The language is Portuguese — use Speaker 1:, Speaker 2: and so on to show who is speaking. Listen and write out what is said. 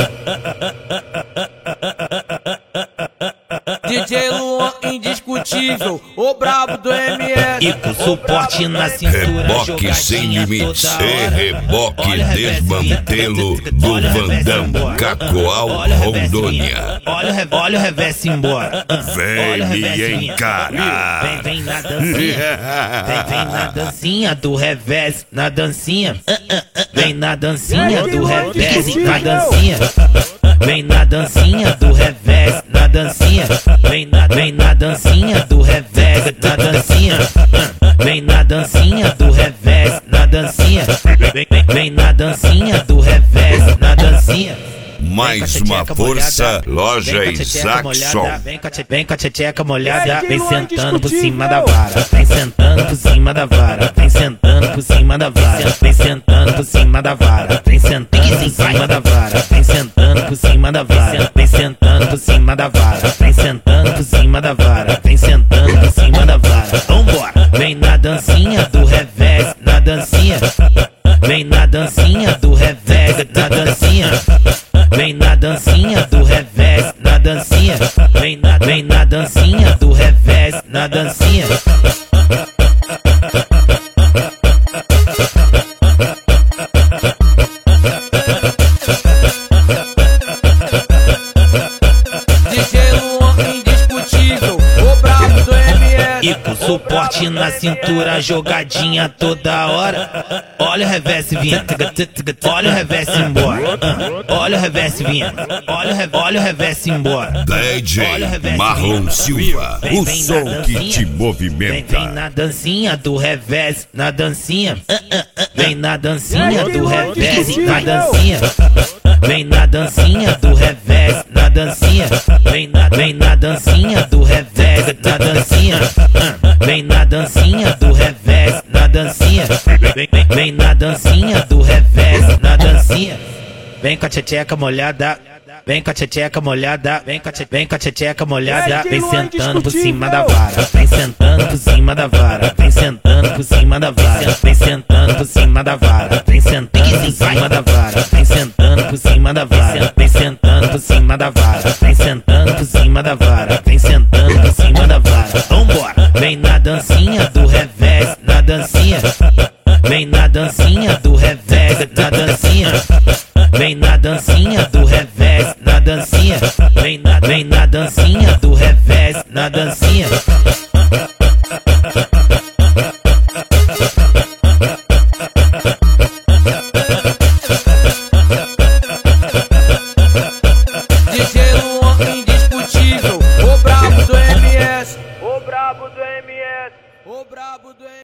Speaker 1: DJ Luan indiscutível, o brabo do MS.
Speaker 2: E com suporte na cintura,
Speaker 3: reboque sem limites e reboque desmantelo do Vandam Cacoal Rondônia.
Speaker 2: Olha o reverso embora.
Speaker 3: Vem me encarar.
Speaker 2: Vem na dancinha. Vem na dancinha do revés, na dancinha. Vem na dancinha do revés, na dancinha. Vem na dancinha do revés, na dancinha. Vem na dancinha do revés, na dancinha. Vem na dancinha do revés, na dancinha. Vem na dancinha do revés, na dancinha.
Speaker 3: Mais uma força, loja Isaacson.
Speaker 2: Vem com a tcheca molhada, vem sentando por cima da vara. Vem sentando por cima da vara. Vem sentando por cima da vara. Vem sentando por cima da vara. Vem sentando por cima da vara. Vem sentando por cima da vara. Vem sentando por cima da vara. Vem sentando por cima da vara. Vem sentando por cima da vara. Vambora. Vem na dancinha do revés, na dancinha. Vem na dancinha do revés, na dancinha. Vem na dancinha do revés, na dancinha. Vem na dancinha do revés, na dancinha.
Speaker 1: DJ Luan indiscutível, o brabo do MS.
Speaker 2: E com suporte na cintura, jogadinha toda hora. Olha o reverso vindo, olha o reverso embora. Olha o reverso vindo, olha o reverso embora.
Speaker 3: DJ Marlon Silva, o som que te movimenta.
Speaker 2: Vem na dancinha do revés, na dancinha. Vem na dancinha do revés, na dancinha. Vem na dancinha do revés, na dancinha. Vem na dancinha do revés, na dancinha. Vem na dancinha do revés, na dancinha. Vem na dancinha do revés, na dancinha. Vem com a tcheca molhada. Vem com a tcheca molhada, vem com a tcheca molhada, vem sentando por cima da vara, vem sentando por cima da vara, vem sentando por cima da vara, vem sentando por cima da vara, vem sentando por cima da vara, vem sentando por cima da vara, vem sentando por cima da vara, vem sentando por cima da vara, vem sentando por cima da vara. Vambora. Vem na dancinha do revés, na dancinha. Vem na dancinha do revés, na dancinha. Vem na dancinha do revés, na dancinha. Vem na dancinha do revés, na dancinha.
Speaker 1: DJ Luan indiscutível, o brabo do MS. O brabo do MS. O brabo do MS.